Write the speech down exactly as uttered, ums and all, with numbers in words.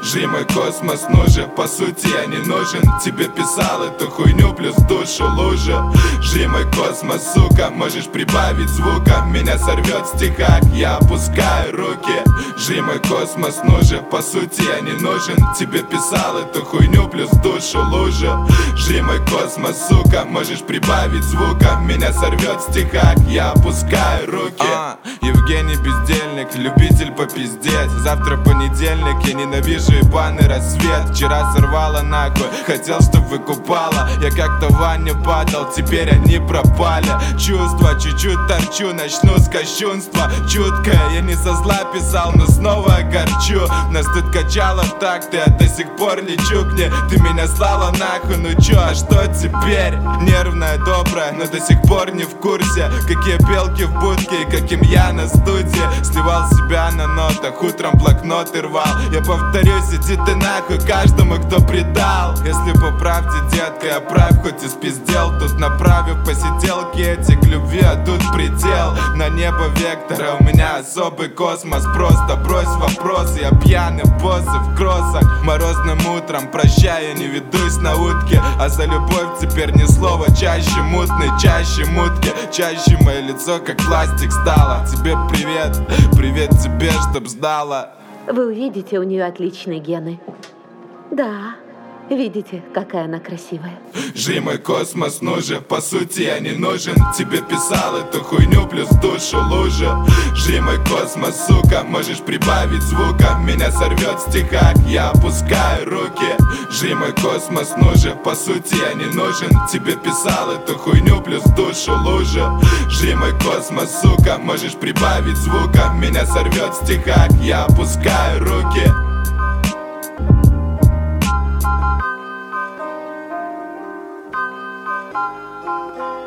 Жри мой космос, ну же, по сути я не нужен. Тебе писал эту хуйню плюс душу лужу. Жри мой космос, сука, можешь прибавить звука. Меня сорвет в стихах, я опускаю руки. Жри мой космос, ну же, по сути я не нужен. Тебе писал эту хуйню плюс душу лужу. Жри мой космос, сука, можешь прибавить звука. Меня сорвет в стихах, я опускаю руки. а, Евгений Бездельник, любитель попиздеть. Завтра понедельник, я ненавижу ебаный рассвет. Вчера сорвала нахуй, хотел, чтоб выкупала. Я как-то в ванне падал, теперь они пропали. Чувства, чуть-чуть торчу, начну с кощунства. Чуткая, я не со зла писал, но снова огорчу. Нас тут качало в такт, я до сих пор лечу к ней. Ты меня слала нахуй, ну чё, а что теперь? Нервная, добрая, но до сих пор не в курсе. Какие белки в будке и каким я на студии. Сливал себя на нотах, утром блокноты рвал. Я повторюсь, иди ты нахуй каждому, кто предал. Если по правде, детка, я прав, хоть и спиздел. Тут направив посиделки эти к любви, а тут предел. На небо вектора, у меня особый космос. Просто брось вопрос, я пьяный, боссы в кроссах. Морозным утром, прощай, я не ведусь на утки. А за любовь теперь ни слова, чаще мутный, чаще мутки. Чаще мое лицо как пластик стало. Тебе привет, привет тебе, чтоб сдала. Вы увидите, у нее отличные гены. Да, видите, какая она красивая. Жри мой космос, ну же, по сути я не нужен. Тебе писал эту хуйню плюс душу лужу. Жри мой космос, сука, можешь прибавить звука. Меня сорвет в стихах, я опускаю руки. Жри мой космос, ну же, по сути я не нужен. Тебе писал эту хуйню плюс душу лужу. Жри мой космос, сука, можешь прибавить звука. Меня сорвет в стихах, я опускаю руки. Thank you.